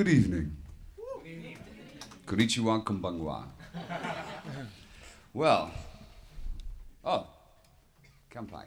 Good evening. Konnichiwa, konbanwa. Well, kanpai.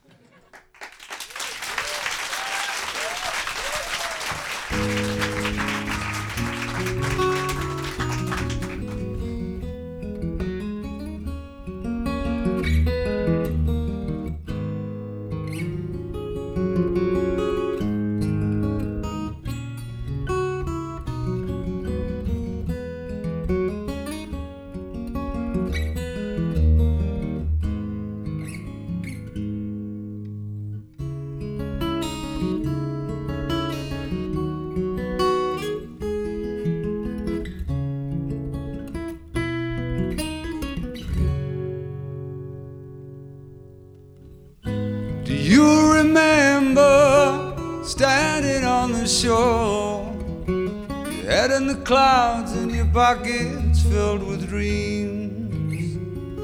Do you remember standing on the shore, your head in the clouds and your pockets filled with dreams,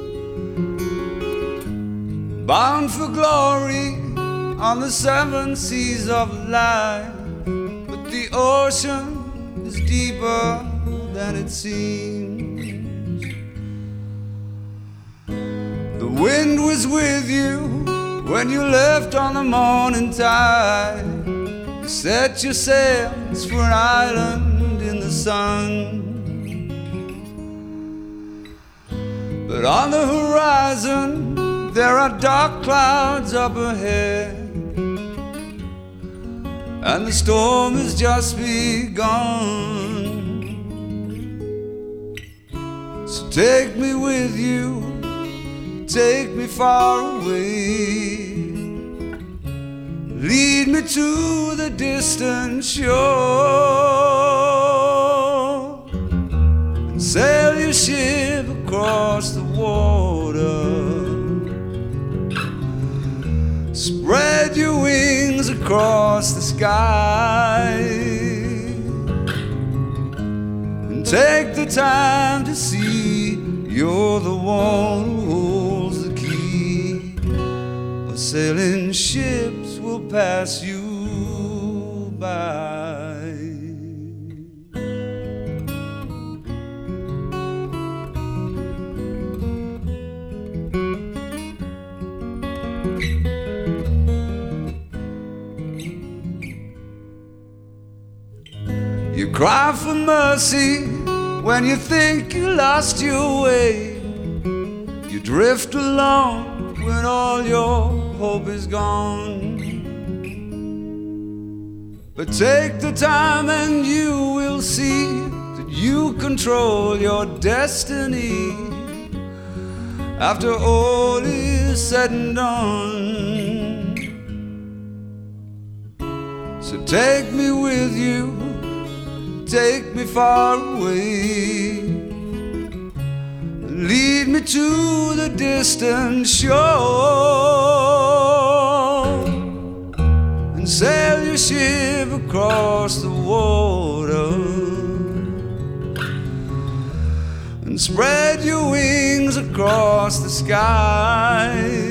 bound for glory on the seven seas of life? But the ocean is deeper than it seems. The wind was with you when you left on the morning tide. You set your sails for an island in the sun. But on the horizon there are dark clouds up ahead, and the storm has just begun. So take me with you, take me far away, lead me to the distant shore, and sail your ship across the water. Spread your wings across the sky, and take the time to see you're the one who holds the key. Or sailing ships will pass you by. You cry for mercy when you think you lost your way. You drift along when all your hope is gone. But take the time and you will see that you control your destiny. After all is said and done, so take me with you, take me far away, lead me to the distant shore, and sail your ship across the water, and spread your wings across the sky,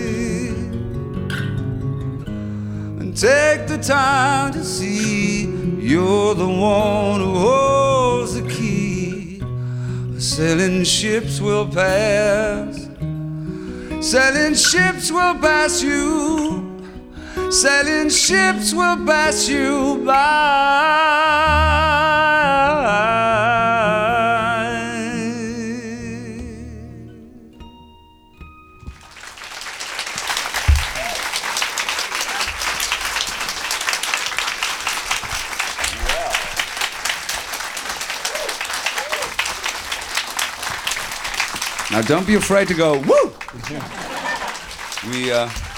and take the time to see you're the one who holds the key. Sailing ships will pass, sailing ships will pass you, sailing ships will pass you by. Now don't be afraid to go, woo!